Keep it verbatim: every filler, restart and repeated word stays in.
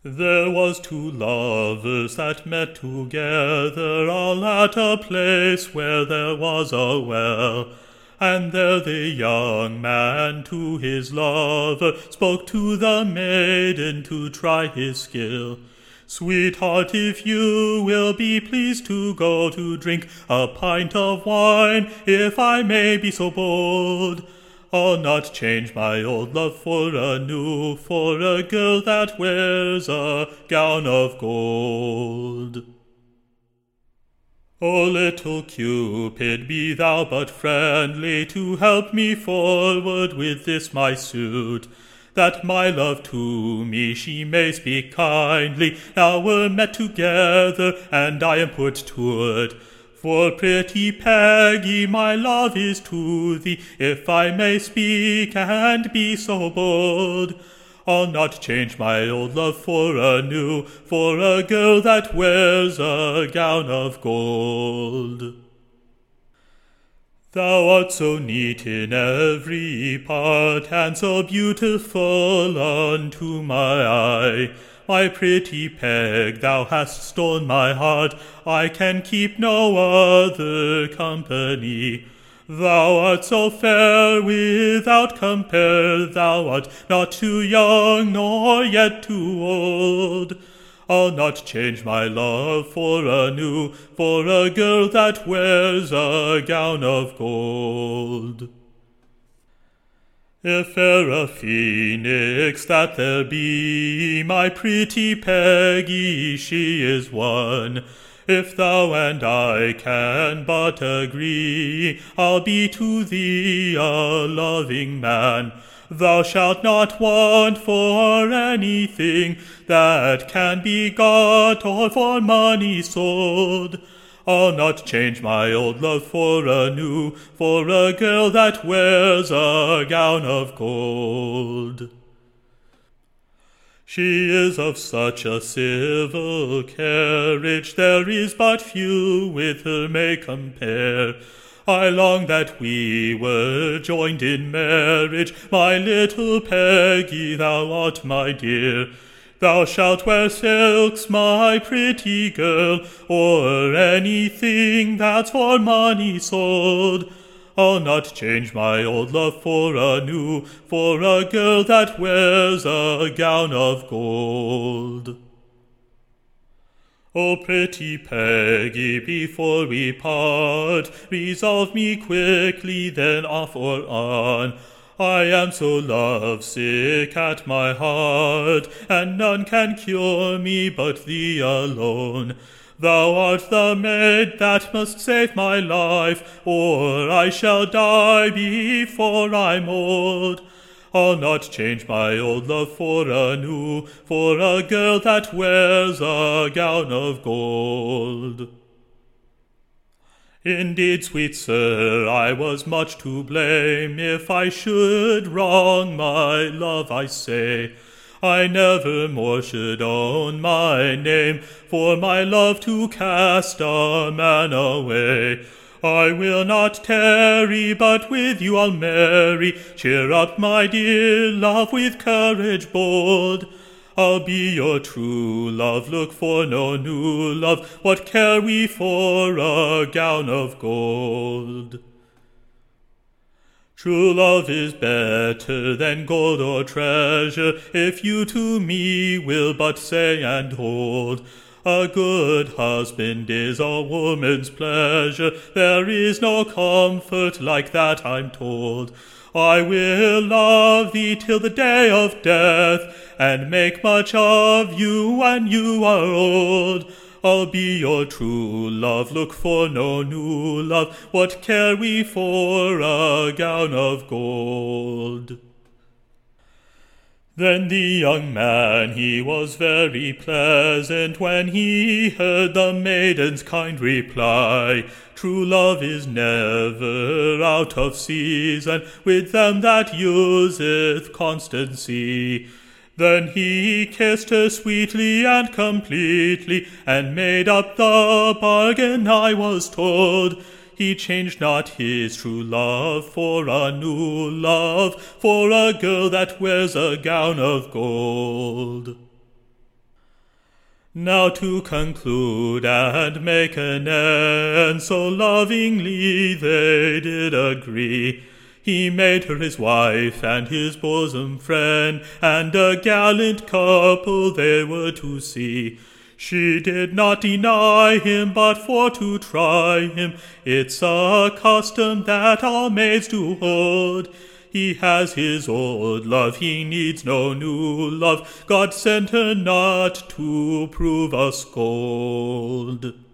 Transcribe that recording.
There was two lovers that met together, all at a place where there was a well. And there the young man to his lover spoke to the maiden to try his skill. Sweetheart, if you will be pleased to go to drink a pint of wine, if I may be so bold, I'll not change my old love for a new, for a girl that wears a gown of gold. O little Cupid, be thou but friendly to help me forward with this my suit, that my love to me she may speak kindly. Now we're met together, and I am put to it. For pretty Peggy, my love is to thee, if I may speak and be so bold. I'll not change my old love for a new, for a girl that wears a gown of gold. Thou art so neat in every part, and so beautiful unto my eye. My pretty Peg, thou hast stolen my heart, I can keep no other company. Thou art so fair without compare, thou art not too young nor yet too old. I'll not change my love for a new, for a girl that wears a gown of gold. If e'er a phoenix that there be, my pretty Peggy, she is one. If thou and I can but agree, I'll be to thee a loving man. Thou shalt not want for anything that can be got or for money sold. I'll not change my old love for a new, for a girl that wears a gown of gold. She is of such a civil carriage, there is but few with her may compare. I long that we were joined in marriage, my little Peggy, thou art my dear. Thou shalt wear silks, my pretty girl, or anything that's for money sold. I'll not change my old love for a new, for a girl that wears a gown of gold. O pretty Peggy, before we part, resolve me quickly, then off or on. I am so love-sick at my heart, and none can cure me but thee alone. Thou art the maid that must save my life, or I shall die before I'm old. I'll not change my old love for a new, for a girl that wears a gown of gold. Indeed, sweet sir, I was much to blame if I should wrong my love, I say. I never more should own my name, for my love to cast a man away. I will not tarry, but with you I'll marry. Cheer up, my dear love, with courage bold. I'll be your true love, look for no new love. What care we for a gown of gold? True love is better than gold or treasure, if you to me will but say and hold. A good husband is a woman's pleasure, there is no comfort like that, I'm told. I will love thee till the day of death, and make much of you when you are old. I'll be your true love, look for no new love. What care we for a gown of gold? Then the young man, he was very pleasant when he heard the maiden's kind reply. True love is never out of season with them that useth constancy. Then he kissed her sweetly and completely, and made up the bargain, I was told. He changed not his true love for a new love, for a girl that wears a gown of gold. Now to conclude and make an end, so lovingly they did agree. He made her his wife and his bosom friend, and a gallant couple they were to see. She did not deny him, but for to try him, it's a custom that all maids do hold. He has his old love, he needs no new love. God sent her not to prove a scold.